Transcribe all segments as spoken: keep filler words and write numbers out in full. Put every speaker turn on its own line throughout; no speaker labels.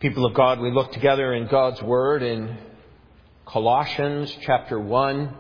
People of God, we look together in God's Word in Colossians chapter one.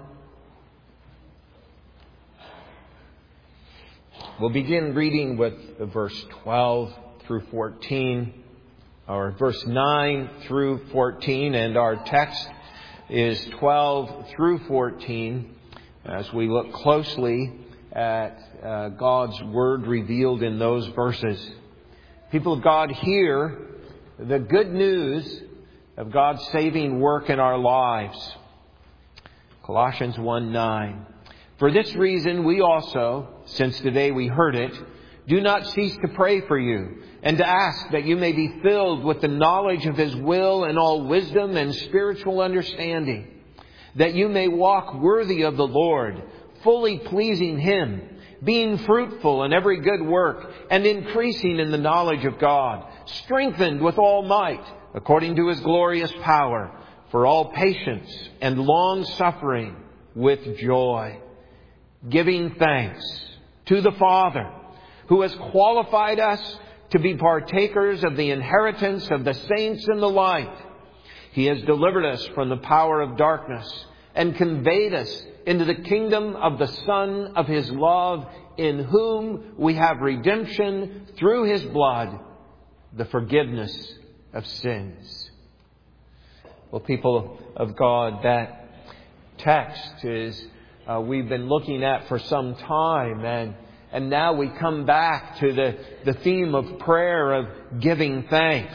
We'll begin reading with verse twelve through fourteen, or verse nine through fourteen, and our text is twelve through fourteen as we look closely at uh, God's Word revealed in those verses. People of God, hear the good news of God's saving work in our lives. Colossians one nine. For this reason we also, since the day we heard it, do not cease to pray for you and to ask that you may be filled with the knowledge of His will and all wisdom and spiritual understanding, that you may walk worthy of the Lord, fully pleasing Him, being fruitful in every good work and increasing in the knowledge of God, strengthened with all might according to His glorious power, for all patience and long suffering with joy, giving thanks to the Father who has qualified us to be partakers of the inheritance of the saints in the light. He has delivered us from the power of darkness and conveyed us into the kingdom of the Son of His love, in whom we have redemption through His blood, the forgiveness of sins. Well, people of God, that text is uh, we've been looking at for some time, and and now we come back to the, the theme of prayer, of giving thanks.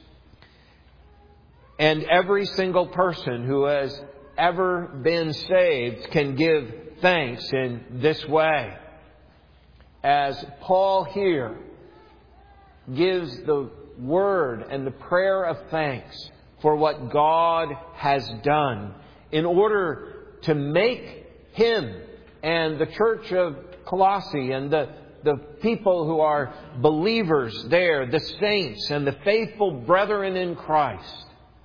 And every single person who has ever been saved can give thanks in this way. As Paul here gives the word and the prayer of thanks for what God has done in order to make him and the church of Colossae and the, the people who are believers there, the saints and the faithful brethren in Christ,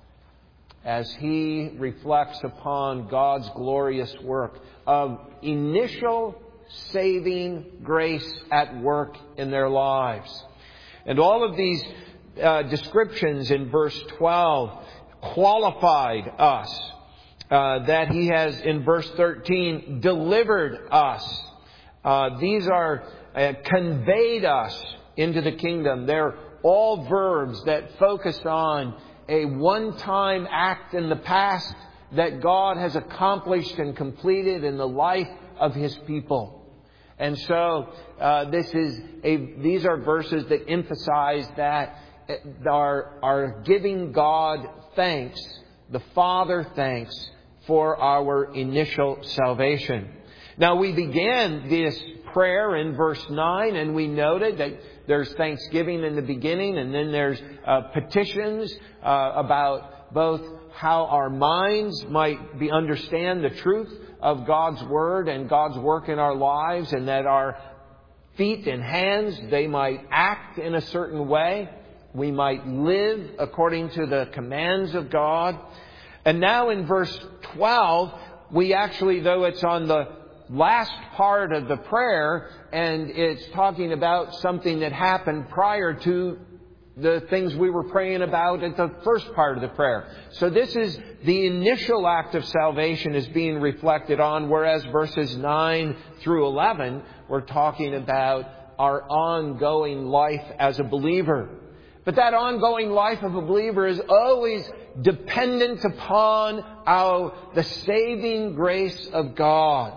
as he reflects upon God's glorious work of initial saving grace at work in their lives. And all of these uh, descriptions in verse twelve qualified us. Uh, that He has, in verse thirteen, delivered us. Uh, these are uh, conveyed us into the kingdom. They're all verbs that focus on a one-time act in the past that God has accomplished and completed in the life of His people. And so uh, this is a, these are verses that emphasize that our, our giving God thanks, the Father thanks, for our initial salvation. Now, we began this prayer in verse nine, and we noted that there's thanksgiving in the beginning, and then there's uh, petitions uh, about both how our minds might be understand the truth of God's Word and God's work in our lives, and that our feet and hands, they might act in a certain way. We might live according to the commands of God. And now in verse twelve, we actually, though it's on the last part of the prayer, and it's talking about something that happened prior to the things we were praying about at the first part of the prayer. So this is the initial act of salvation is being reflected on, whereas verses nine through eleven, we're talking about our ongoing life as a believer. But that ongoing life of a believer is always dependent upon our, the saving grace of God.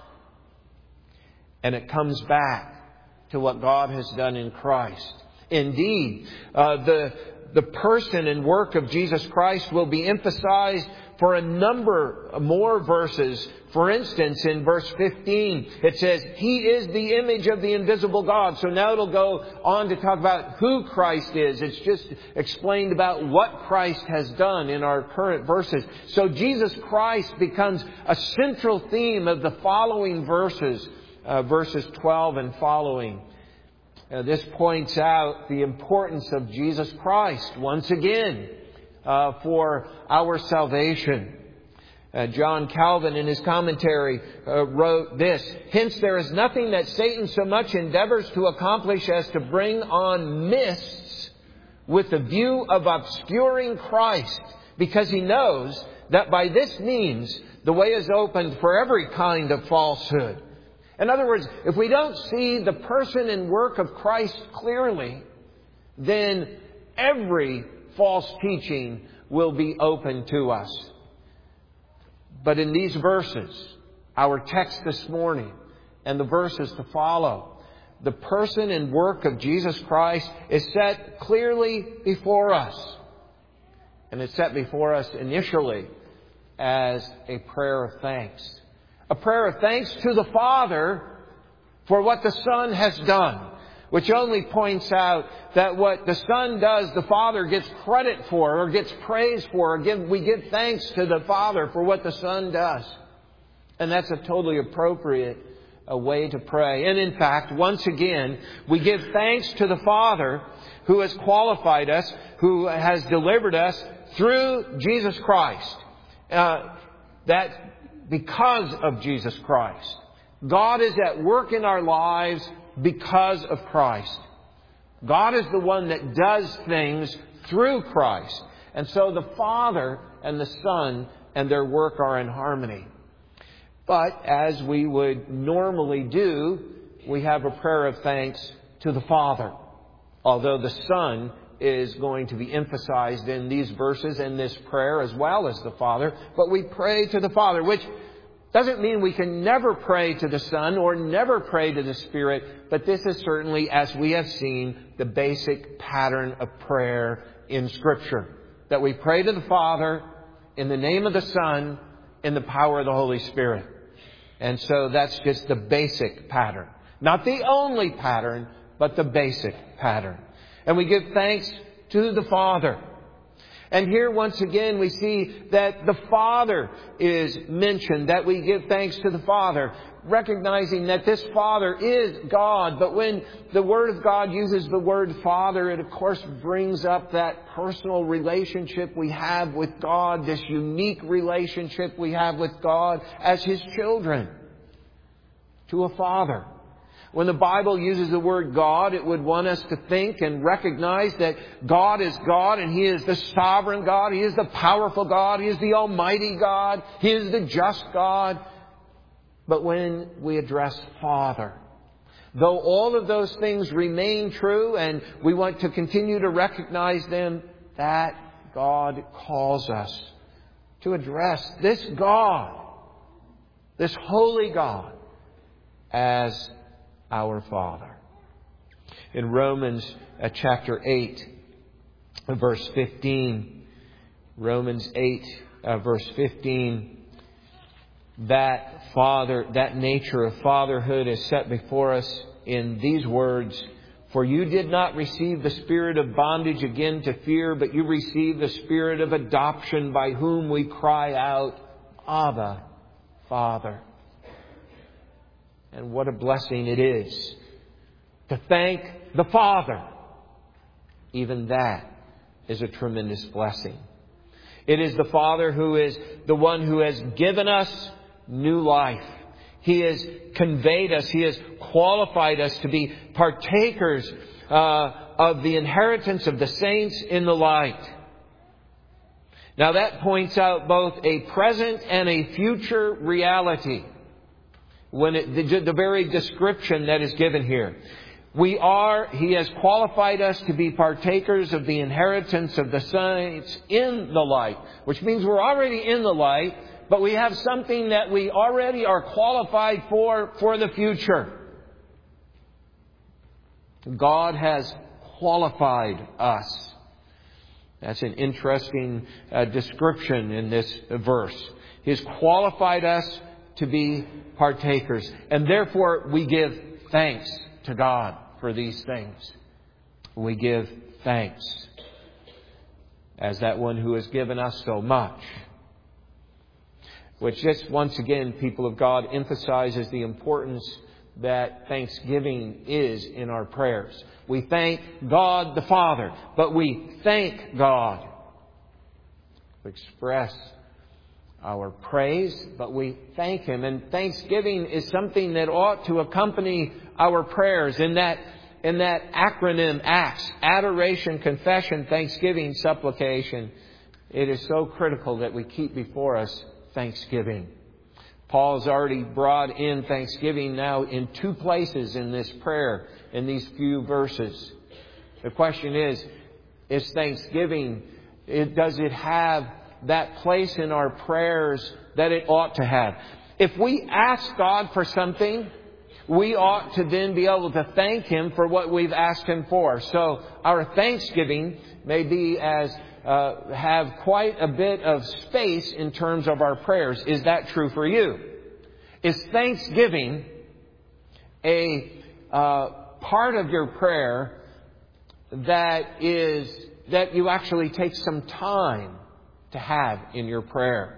And it comes back to what God has done in Christ. Indeed, uh, the, the person and work of Jesus Christ will be emphasized for a number more verses. For instance, in verse fifteen, it says, He is the image of the invisible God. So now it'll go on to talk about who Christ is. It's just explained about what Christ has done in our current verses. So Jesus Christ becomes a central theme of the following verses, uh, verses twelve and following. Uh, this points out the importance of Jesus Christ once again uh, for our salvation. Uh, John Calvin, in his commentary, uh, wrote this: Hence there is nothing that Satan so much endeavors to accomplish as to bring on mists with the view of obscuring Christ, because he knows that by this means the way is opened for every kind of falsehood. In other words, if we don't see the person and work of Christ clearly, then every false teaching will be open to us. But in these verses, our text this morning and the verses to follow, the person and work of Jesus Christ is set clearly before us. And it's set before us initially as a prayer of thanks. A prayer of thanks to the Father for what the Son has done, which only points out that what the Son does, the Father gets credit for or gets praise for. Or give, we give thanks to the Father for what the Son does. And that's a totally appropriate a way to pray. And in fact, once again, we give thanks to the Father who has qualified us, who has delivered us through Jesus Christ. Uh, that because of Jesus Christ. God is at work in our lives because of Christ. God is the one that does things through Christ. And so the Father and the Son and their work are in harmony. But as we would normally do, we have a prayer of thanks to the Father. Although the Son is going to be emphasized in these verses and this prayer as well as the Father. But we pray to the Father, which doesn't mean we can never pray to the Son or never pray to the Spirit. But this is certainly, as we have seen, the basic pattern of prayer in Scripture. That we pray to the Father in the name of the Son, in the power of the Holy Spirit. And so that's just the basic pattern. Not the only pattern, but the basic pattern. And we give thanks to the Father. And here once again we see that the Father is mentioned, that we give thanks to the Father, recognizing that this Father is God. But when the Word of God uses the word Father, it of course brings up that personal relationship we have with God, this unique relationship we have with God as His children to a Father. When the Bible uses the word God, it would want us to think and recognize that God is God and He is the sovereign God. He is the powerful God. He is the almighty God. He is the just God. But when we address Father, though all of those things remain true and we want to continue to recognize them, that God calls us to address this God, this holy God, as our Father. In Romans uh, chapter eight, verse fifteen, Romans eight, uh, verse fifteen, that Father, that nature of fatherhood is set before us in these words: "For you did not receive the spirit of bondage again to fear, but you received the spirit of adoption, by whom we cry out, Abba, Father." And what a blessing it is to thank the Father. Even that is a tremendous blessing. It is the Father who is the one who has given us new life. He has conveyed us. He has qualified us to be partakers uh, of the inheritance of the saints in the light. Now that points out both a present and a future reality. When it, the, the very description that is given here. We are, He has qualified us to be partakers of the inheritance of the saints in the light. Which means we're already in the light, but we have something that we already are qualified for, for the future. God has qualified us. That's an interesting uh, description in this verse. He has qualified us to be partakers. And therefore we give thanks to God for these things. We give thanks as that one who has given us so much. Which just once again, people of God, emphasizes the importance that thanksgiving is in our prayers. We thank God the Father, but we thank God. We express our praise, but we thank Him. And thanksgiving is something that ought to accompany our prayers, in that in that acronym ACTS, adoration, confession, thanksgiving, supplication, it is so critical that we keep before us thanksgiving. Paul has already brought in thanksgiving now in two places in this prayer, in these few verses. The question is, is thanksgiving, it, does it have that place in our prayers that it ought to have? If we ask God for something, we ought to then be able to thank Him for what we've asked Him for. So our thanksgiving may be as uh, have quite a bit of space in terms of our prayers. Is that true for you? Is thanksgiving a uh, part of your prayer that is that you actually take some time to have in your prayer?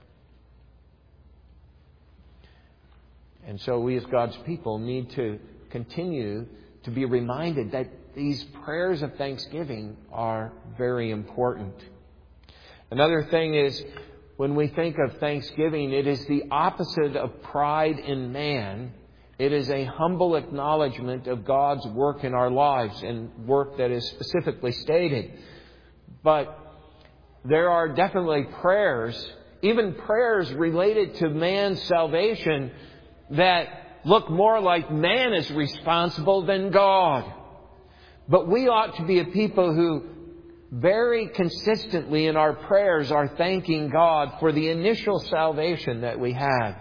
And so we as God's people need to continue to be reminded that these prayers of thanksgiving are very important. Another thing is, when we think of thanksgiving, it is the opposite of pride in man. It is a humble acknowledgement of God's work in our lives, and work that is specifically stated. But there are definitely prayers, even prayers related to man's salvation, that look more like man is responsible than God. But we ought to be a people who very consistently in our prayers are thanking God for the initial salvation that we have.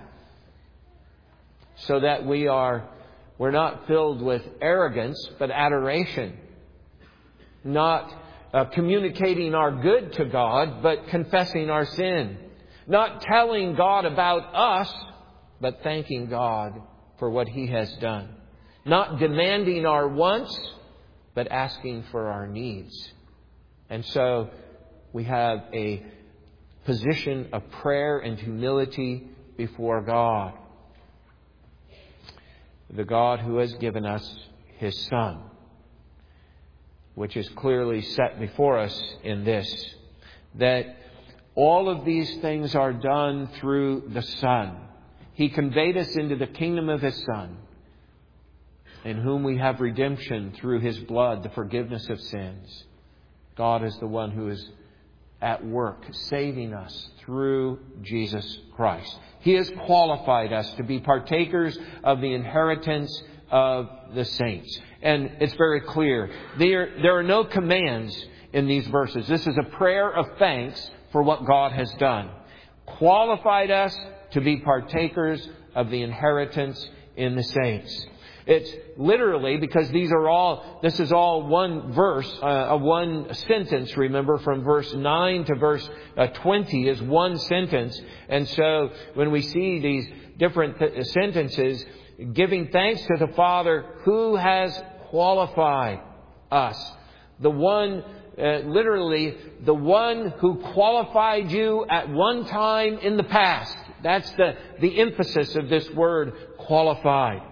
So that we are, we're not filled with arrogance, but adoration. Not uh, communicating our good to God, but confessing our sin. Not telling God about us, but thanking God for what He has done. Not demanding our wants, but asking for our needs. And so we have a position of prayer and humility before God. The God who has given us His Son, which is clearly set before us in this, that all of these things are done through the Son. He conveyed us into the kingdom of His Son, in whom we have redemption through His blood, the forgiveness of sins. God is the one who is at work, saving us through Jesus Christ. He has qualified us to be partakers of the inheritance of the saints. And it's very clear. There, there are no commands in these verses. This is a prayer of thanks for what God has done. Qualified us to be partakers of the inheritance in the saints. It's literally, because these are all, this is all one verse, uh, one sentence, remember, from verse nine to verse uh, twenty is one sentence. And so when we see these different th- sentences, giving thanks to the Father who has qualified us. The one, uh, literally, the one who qualified you at one time in the past. That's the, the emphasis of this word, qualified.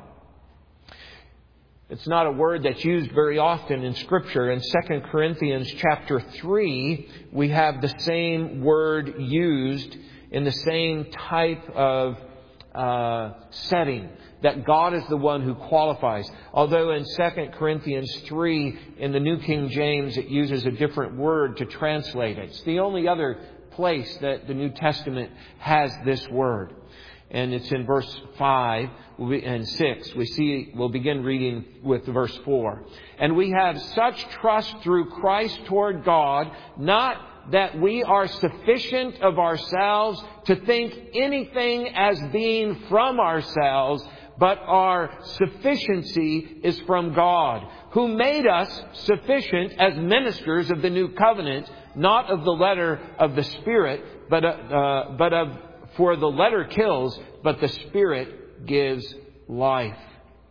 It's not a word that's used very often in Scripture. In Second Corinthians chapter three, we have the same word used in the same type of uh, setting, that God is the one who qualifies. Although in Second Corinthians three, in the New King James, it uses a different word to translate it. It's the only other place that the New Testament has this word. And it's in verse five and six. We see, we'll begin reading with verse four. And we have such trust through Christ toward God, not that we are sufficient of ourselves to think anything as being from ourselves, but our sufficiency is from God, who made us sufficient as ministers of the new covenant, not of the letter of the Spirit, but, uh, but of for the letter kills, but the Spirit gives life.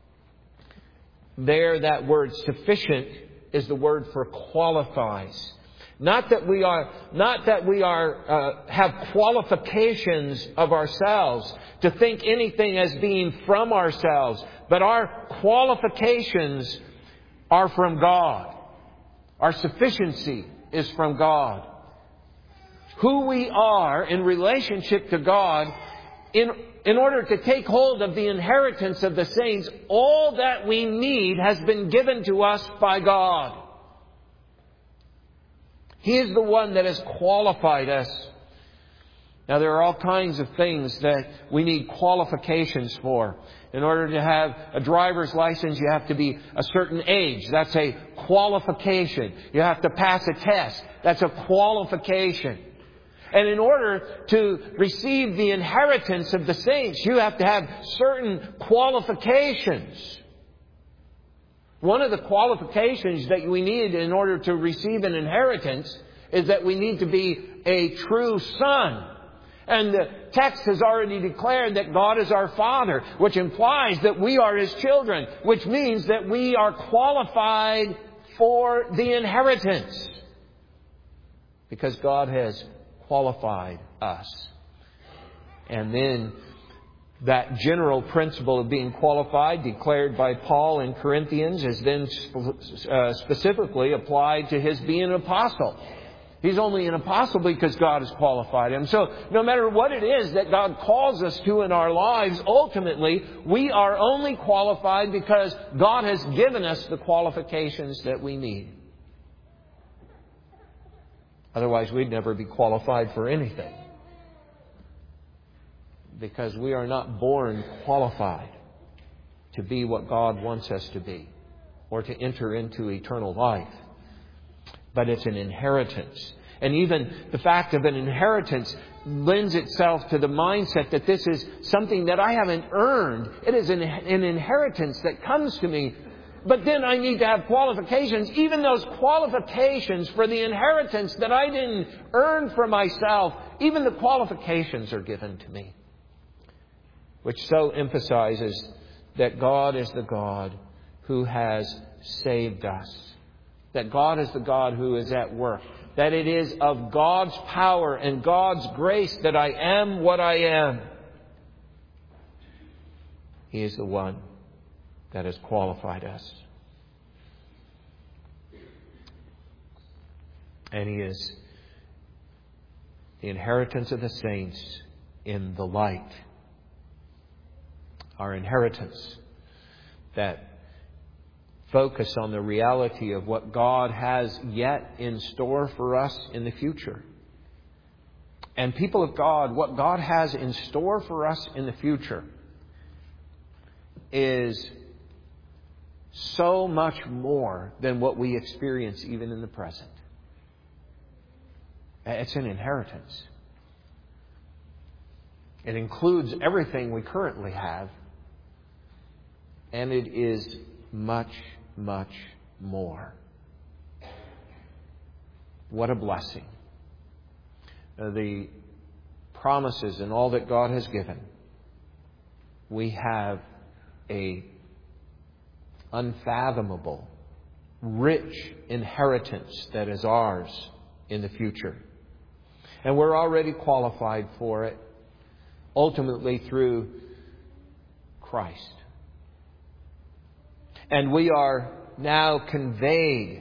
There, that word sufficient is the word for qualifies. Not that we are, not that we are, uh, have qualifications of ourselves to think anything as being from ourselves, but our qualifications are from God. Our sufficiency is from God. Who we are in relationship to God in, in order to take hold of the inheritance of the saints, all that we need has been given to us by God. He is the one that has qualified us. Now, there are all kinds of things that we need qualifications for. In order to have a driver's license, you have to be a certain age. That's a qualification. You have to pass a test. That's a qualification. And in order to receive the inheritance of the saints, you have to have certain qualifications. One of the qualifications that we need in order to receive an inheritance is that we need to be a true son. And the text has already declared that God is our Father, which implies that we are His children, which means that we are qualified for the inheritance. Because God has qualified us. And then that general principle of being qualified, declared by Paul in Corinthians, is then uh, specifically applied to his being an apostle. He's only an apostle because God has qualified him. So no matter what it is that God calls us to in our lives, ultimately, we are only qualified because God has given us the qualifications that we need. Otherwise, we'd never be qualified for anything. Because we are not born qualified to be what God wants us to be or to enter into eternal life. But it's an inheritance. And even the fact of an inheritance lends itself to the mindset that this is something that I haven't earned. It is an, an inheritance that comes to me. But then I need to have qualifications. Even those qualifications for the inheritance that I didn't earn for myself, even the qualifications are given to me. Which so emphasizes that God is the God who has saved us. That God is the God who is at work. That it is of God's power and God's grace that I am what I am. He is the one that has qualified us. And He is the inheritance of the saints in the light. Our inheritance that focus on the reality of what God has yet in store for us in the future. And people of God, what God has in store for us in the future is so much more than what we experience even in the present. It's an inheritance. It includes everything we currently have. And it is much, much more. What a blessing. Uh, the promises and all that God has given. We have a unfathomable, rich inheritance that is ours in the future. And we're already qualified for it, ultimately through Christ. And we are now conveyed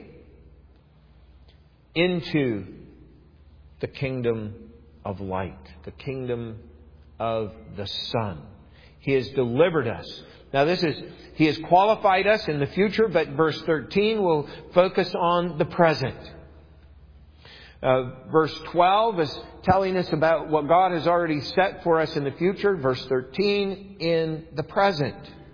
into the kingdom of light, the kingdom of the Son. He has delivered us. Now this is, He has qualified us in the future, but verse thirteen will focus on the present. Uh, verse twelve is telling us about what God has already set for us in the future. Verse thirteen, in the present.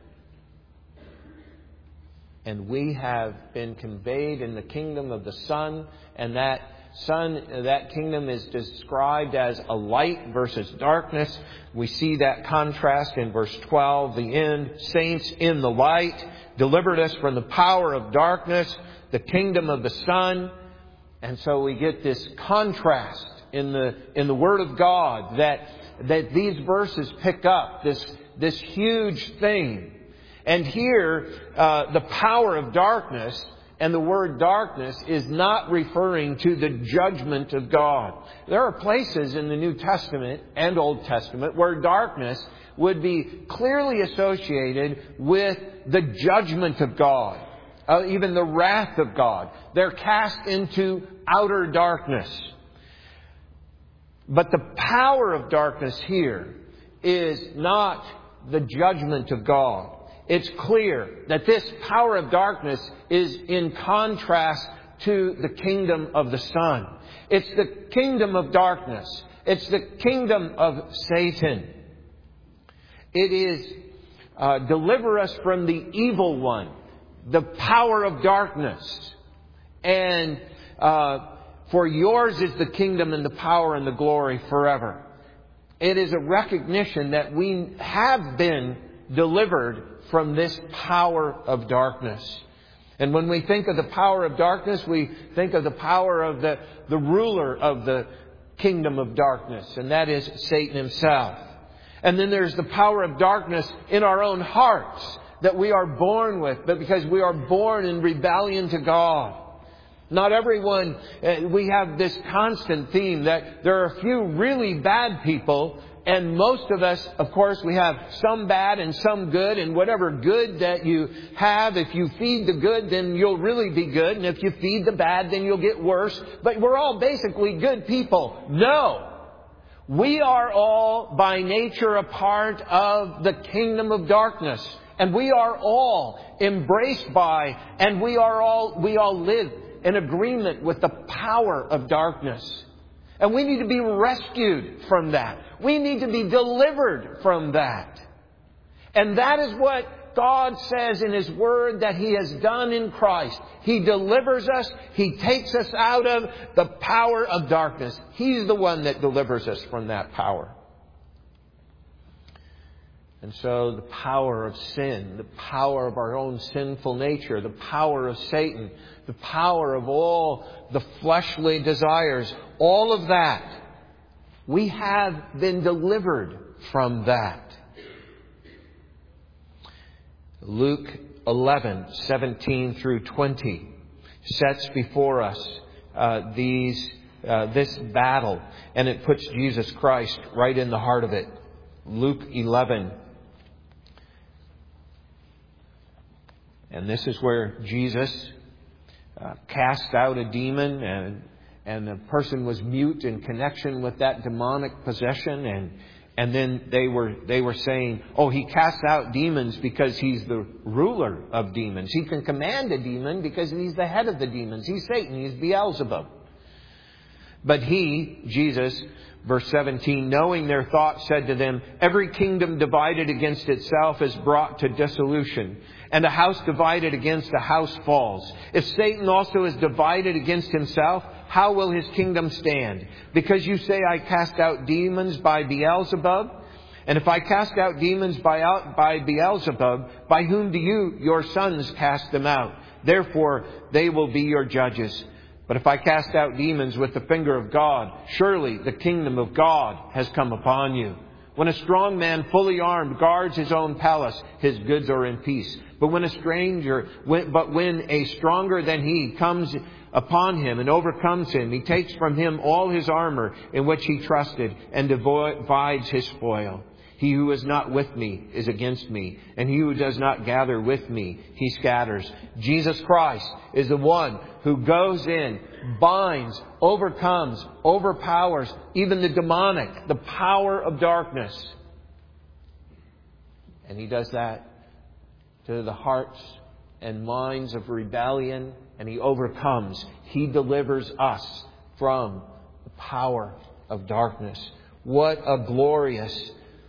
And we have been conveyed in the kingdom of the Son. And that Son, that kingdom is described as a light versus darkness. We see that contrast in verse twelve. The end, saints in the light, delivered us from the power of darkness, the kingdom of the Son. And so we get this contrast in the in the Word of God that that these verses pick up, this this huge thing. And here, uh, the power of darkness, and the word darkness is not referring to the judgment of God. There are places in the New Testament and Old Testament where darkness would be clearly associated with the judgment of God, uh, even the wrath of God. They're cast into outer darkness. But the power of darkness here is not the judgment of God. It's clear that this power of darkness is in contrast to the kingdom of the Son. It's the kingdom of darkness. It's the kingdom of Satan. It is uh, deliver us from the evil one, the power of darkness. And uh, for yours is the kingdom and the power and the glory forever. It is a recognition that we have been delivered from this power of darkness. And when we think of the power of darkness, we think of the power of the, the ruler of the kingdom of darkness, and that is Satan himself. And then there's the power of darkness in our own hearts that we are born with, but because we are born in rebellion to God. Not everyone, we have this constant theme that there are a few really bad people, and most of us, of course, we have some bad and some good, and whatever good that you have, if you feed the good, then you'll really be good, and if you feed the bad, then you'll get worse. But we're all basically good people. No! We are all by nature a part of the kingdom of darkness, and we are all embraced by, and we are all, we all live in agreement with the power of darkness. And we need to be rescued from that. We need to be delivered from that. And that is what God says in His Word that He has done in Christ. He delivers us. He takes us out of the power of darkness. He's the one that delivers us from that power. And so the power of sin, the power of our own sinful nature, the power of Satan, the power of all the fleshly desires, all of that, we have been delivered from that. Luke eleven, seventeen through twenty sets before us uh, these uh, this battle, and it puts Jesus Christ right in the heart of it. Luke eleven. And this is where Jesus uh, cast out a demon, and and the person was mute in connection with that demonic possession, and and then they were they were saying, "Oh, he casts out demons because he's the ruler of demons. He can command a demon because he's the head of the demons. He's Satan. He's Beelzebub." But he, Jesus, verse seventeen, knowing their thoughts, said to them, "Every kingdom divided against itself is brought to dissolution, and a house divided against a house falls. If Satan also is divided against himself, how will his kingdom stand? Because you say, I cast out demons by Beelzebub? And if I cast out demons by, out, by Beelzebub, by whom do you, your sons, cast them out? Therefore, they will be your judges. But if I cast out demons with the finger of God, surely the kingdom of God has come upon you. When a strong man fully armed guards his own palace, his goods are in peace. But when a stranger, but when a stronger than he comes upon him and overcomes him, he takes from him all his armor in which he trusted and divides his spoil. He who is not with me is against me, and he who does not gather with me, he scatters. Jesus Christ is the one who goes in, binds, overcomes, overpowers even the demonic, the power of darkness. And he does that to the hearts and minds of rebellion, and he overcomes. He delivers us from the power of darkness. What a glorious,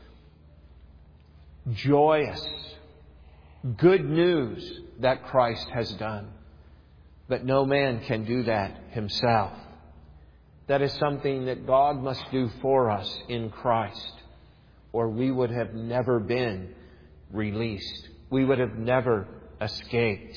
joyous, good news that Christ has done. But no man can do that himself. That is something that God must do for us in Christ, or we would have never been released. We would have never escaped.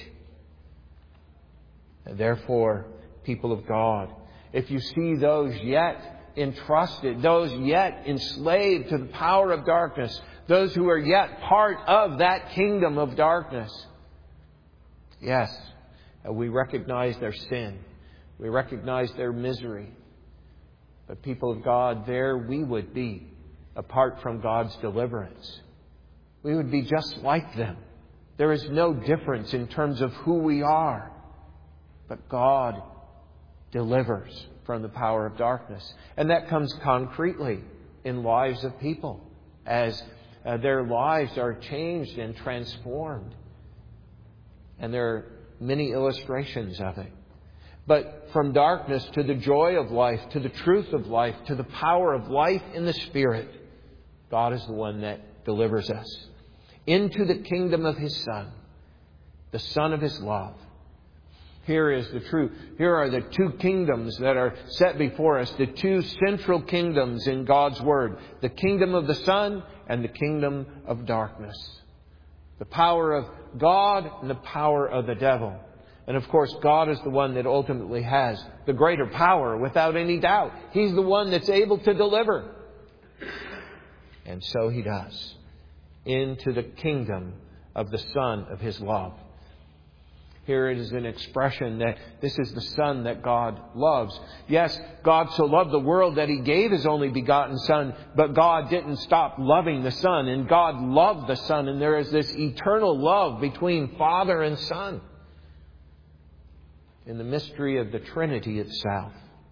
And therefore, people of God, if you see those yet entrusted, those yet enslaved to the power of darkness, those who are yet part of that kingdom of darkness, yes, we recognize their sin. We recognize their misery. But people of God, there we would be apart from God's deliverance. We would be just like them. There is no difference in terms of who we are. But God delivers from the power of darkness. And that comes concretely in lives of people as uh, their lives are changed and transformed. And there are many illustrations of it. But from darkness to the joy of life, to the truth of life, to the power of life in the Spirit, God is the one that delivers us into the kingdom of His Son, the Son of His love. Here is the truth. Here are the two kingdoms that are set before us, the two central kingdoms in God's Word, the kingdom of the Son and the kingdom of darkness. The power of God and the power of the devil. And of course, God is the one that ultimately has the greater power, without any doubt. He's the one that's able to deliver. And so He does. Into the kingdom of the Son of His love. Here it is an expression that this is the Son that God loves. Yes, God so loved the world that He gave His only begotten Son, but God didn't stop loving the Son, and God loved the Son, and there is this eternal love between Father and Son in the mystery of the Trinity itself.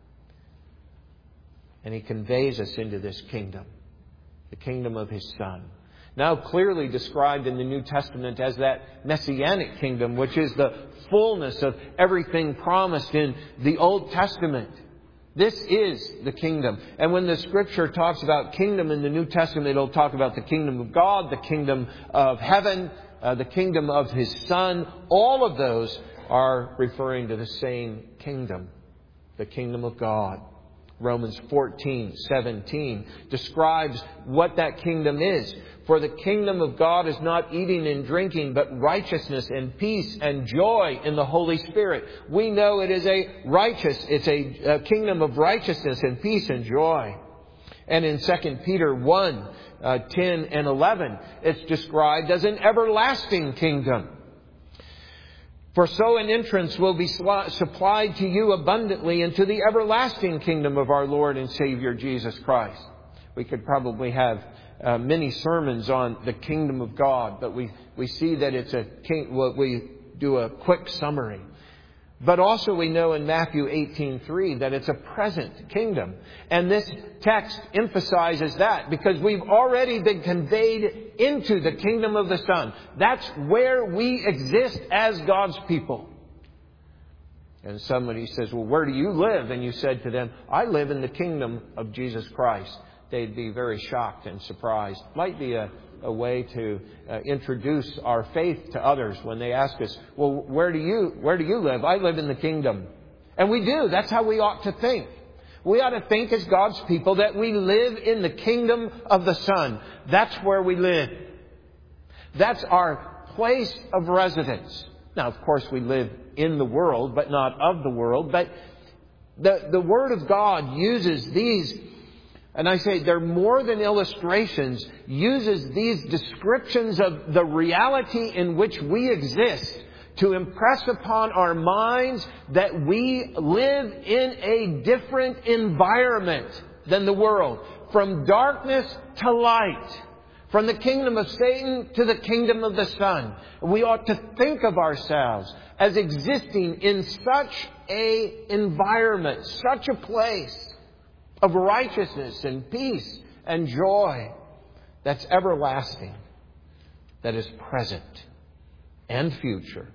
And He conveys us into this kingdom, the kingdom of His Son. Now clearly described in the New Testament as that Messianic kingdom, which is the fullness of everything promised in the Old Testament. This is the kingdom. And when the Scripture talks about kingdom in the New Testament, it'll talk about the kingdom of God, the kingdom of heaven, uh, the kingdom of His Son. All of those are referring to the same kingdom, the kingdom of God. Romans fourteen seventeen describes what that kingdom is. For the kingdom of God is not eating and drinking, but righteousness and peace and joy in the Holy Spirit. We know it is a righteous, it's a, a kingdom of righteousness and peace and joy. And in Second Peter one, uh, ten and eleven, it's described as an everlasting kingdom. For so an entrance will be supplied to you abundantly into the everlasting kingdom of our Lord and Savior Jesus Christ. We could probably have uh, many sermons on the kingdom of God, but we, we see that it's a king. Well, we do a quick summary. But also we know in Matthew eighteen three that it's a present kingdom. And this text emphasizes that because we've already been conveyed into the kingdom of the Son. That's where we exist as God's people. And somebody says, well, where do you live? And you said to them, I live in the kingdom of Jesus Christ. They'd be very shocked and surprised. Might be a a way to uh, introduce our faith to others when they ask us, well, where do you, where do you live? I live in the kingdom. And we do. That's how we ought to think. We ought to think as God's people that we live in the kingdom of the Son. That's where we live. That's our place of residence. Now, of course, we live in the world, but not of the world. But the, the Word of God uses these, and I say they're more than illustrations, uses these descriptions of the reality in which we exist to impress upon our minds that we live in a different environment than the world. From darkness to light. From the kingdom of Satan to the kingdom of the Son. We ought to think of ourselves as existing in such a environment, such a place of righteousness and peace and joy that's everlasting, that is present and future.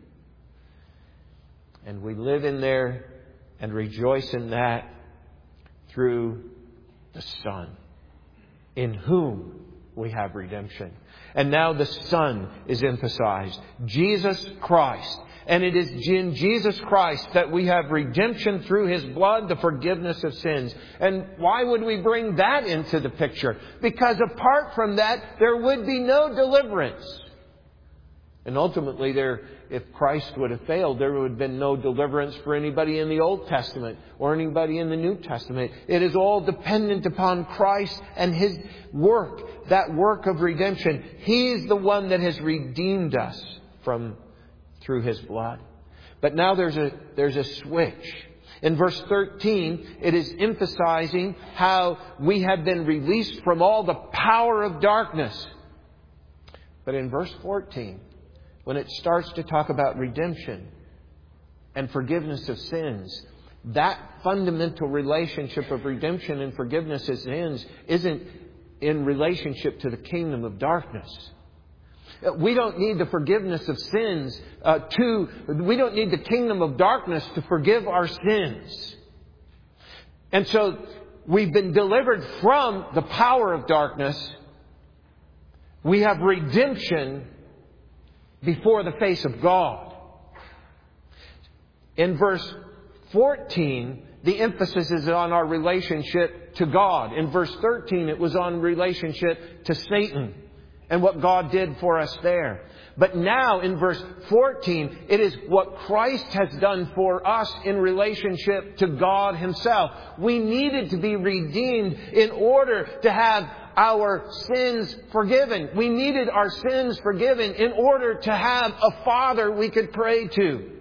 And we live in there and rejoice in that through the Son, in whom we have redemption. And now the Son is emphasized. Jesus Christ. And it is in Jesus Christ that we have redemption through His blood, the forgiveness of sins. And why would we bring that into the picture? Because apart from that, there would be no deliverance. And ultimately, there, if Christ would have failed, there would have been no deliverance for anybody in the Old Testament or anybody in the New Testament. It is all dependent upon Christ and His work, that work of redemption. He's the one that has redeemed us from through His blood. But now there's a there's a switch. In verse thirteen, it is emphasizing how we have been released from all the power of darkness. But in verse fourteen, when it starts to talk about redemption and forgiveness of sins, that fundamental relationship of redemption and forgiveness of sins isn't in relationship to the kingdom of darkness. We don't need the forgiveness of sins uh, to, we don't need the kingdom of darkness to forgive our sins. And so we've been delivered from the power of darkness. We have redemption before the face of God. In verse fourteen, the emphasis is on our relationship to God. In verse thirteen, it was on relationship to Satan and what God did for us there. But now in verse fourteen, it is what Christ has done for us in relationship to God Himself. We needed to be redeemed in order to have our sins forgiven. We needed our sins forgiven in order to have a Father we could pray to.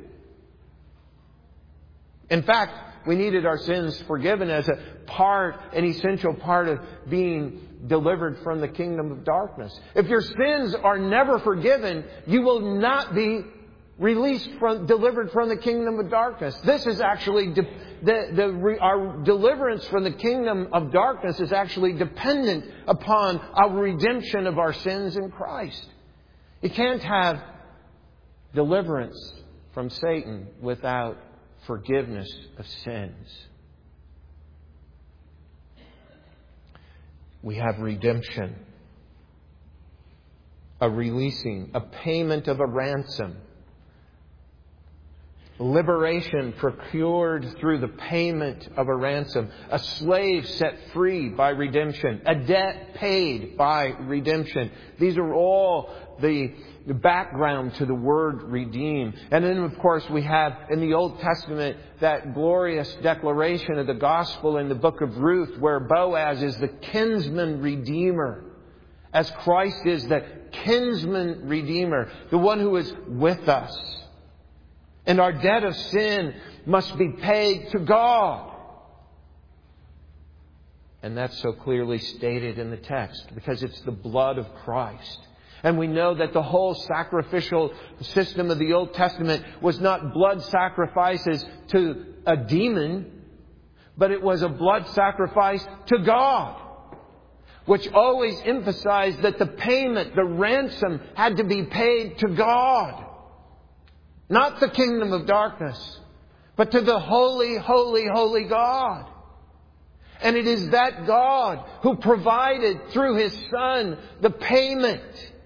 In fact, we needed our sins forgiven as a part, an essential part of being delivered from the kingdom of darkness. If your sins are never forgiven, you will not be released from, delivered from the kingdom of darkness. This is actually, de- the, the, our deliverance from the kingdom of darkness is actually dependent upon our redemption of our sins in Christ. You can't have deliverance from Satan without forgiveness of sins. We have redemption, a releasing, a payment of a ransom, liberation procured through the payment of a ransom, a slave set free by redemption, a debt paid by redemption. These are all the The background to the word redeem. And then, of course, we have in the Old Testament that glorious declaration of the gospel in the book of Ruth, where Boaz is the kinsman redeemer, as Christ is the kinsman redeemer, the one who is with us. And our debt of sin must be paid to God. And that's so clearly stated in the text, because it's the blood of Christ. And we know that the whole sacrificial system of the Old Testament was not blood sacrifices to a demon, but it was a blood sacrifice to God, which always emphasized that the payment, the ransom, had to be paid to God. Not the kingdom of darkness, but to the holy, holy, holy God. And it is that God who provided through His Son the payment.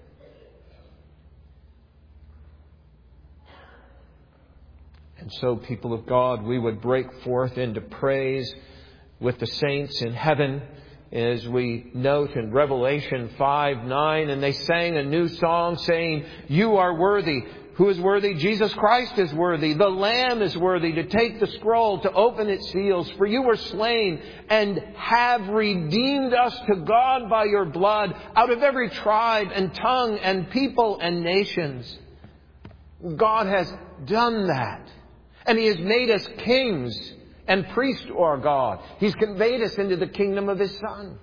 And so, people of God, we would break forth into praise with the saints in heaven, as we note in Revelation five nine, and they sang a new song saying, "You are worthy." Who is worthy? Jesus Christ is worthy. The Lamb is worthy to take the scroll, to open its seals. For you were slain and have redeemed us to God by your blood out of every tribe and tongue and people and nations. God has done that. And He has made us kings and priests to our God. He's conveyed us into the kingdom of His Son,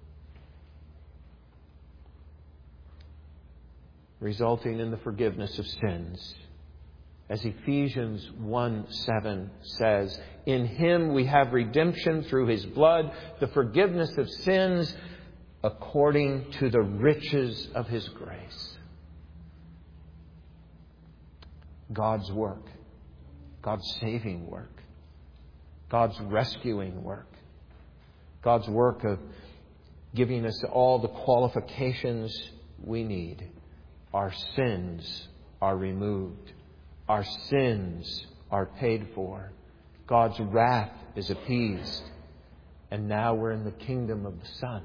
resulting in the forgiveness of sins. As Ephesians one seven says, in Him we have redemption through His blood, the forgiveness of sins according to the riches of His grace. God's work. God's saving work. God's rescuing work. God's work of giving us all the qualifications we need. Our sins are removed. Our sins are paid for. God's wrath is appeased. And now we're in the kingdom of the Son,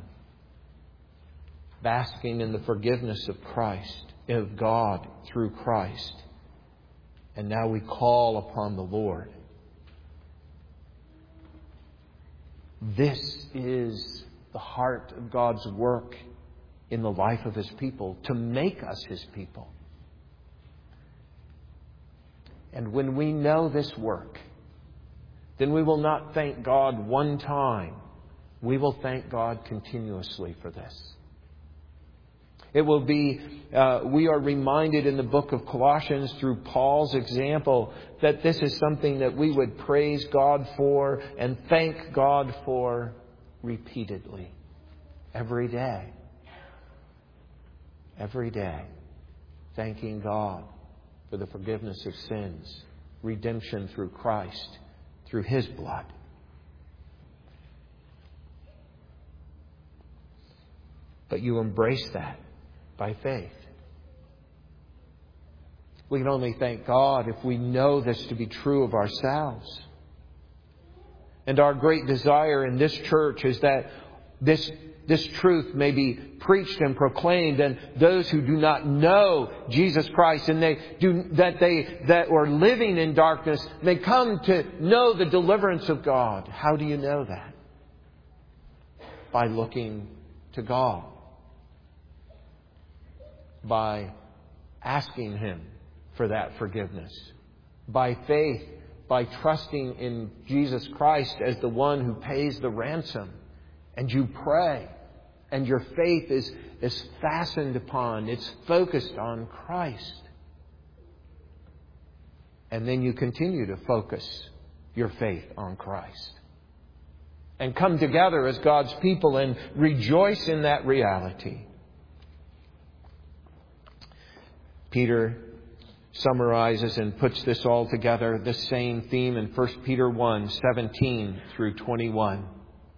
basking in the forgiveness of Christ, of God through Christ. And now we call upon the Lord. This is the heart of God's work in the life of His people, to make us His people. And when we know this work, then we will not thank God one time. We will thank God continuously for this. It will be, uh, we are reminded in the book of Colossians through Paul's example that this is something that we would praise God for and thank God for repeatedly. every day. Every day. Thanking God for the forgiveness of sins, redemption through Christ, through His blood. But you embrace that by faith. We can only thank God if we know this to be true of ourselves. And our great desire in this church is that this, this truth may be preached and proclaimed, and those who do not know Jesus Christ and they do that they that are living in darkness may come to know the deliverance of God. How do you know that? By looking to God. By asking Him for that forgiveness. By faith, by trusting in Jesus Christ as the one who pays the ransom. And you pray. And your faith is, is fastened upon, it's focused on Christ. And then you continue to focus your faith on Christ. And come together as God's people and rejoice in that reality. Peter summarizes and puts this all together, this same theme in First Peter one, seventeen through twenty-one.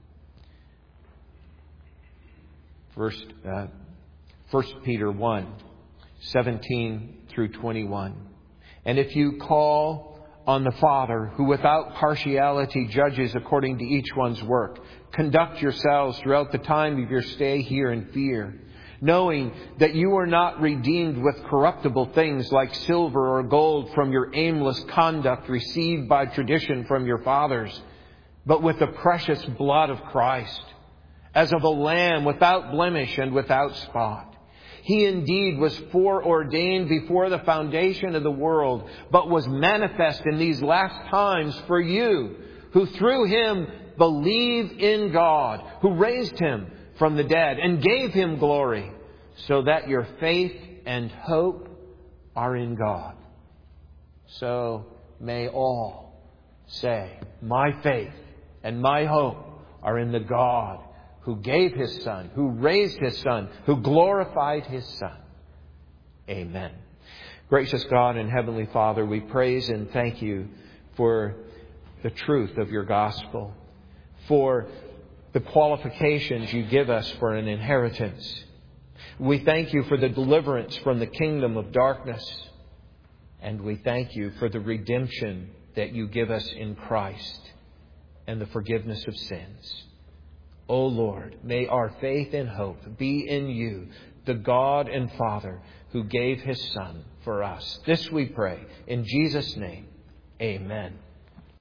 First, uh, First Peter one, seventeen through twenty-one. And if you call on the Father, who without partiality judges according to each one's work, conduct yourselves throughout the time of your stay here in fear, knowing that you are not redeemed with corruptible things like silver or gold from your aimless conduct received by tradition from your fathers, but with the precious blood of Christ, as of a lamb without blemish and without spot. He indeed was foreordained before the foundation of the world, but was manifest in these last times for you, who through Him believe in God, who raised Him from the dead and gave Him glory, so that your faith and hope are in God. So may all say, my faith and my hope are in the God who gave His Son, who raised His Son, who glorified His Son. Amen. Gracious God and Heavenly Father, we praise and thank You for the truth of Your gospel, for the qualifications You give us for an inheritance. We thank You for the deliverance from the kingdom of darkness. And we thank You for the redemption that You give us in Christ and the forgiveness of sins. O Lord, may our faith and hope be in You, the God and Father who gave His Son for us. This we pray in Jesus' name. Amen.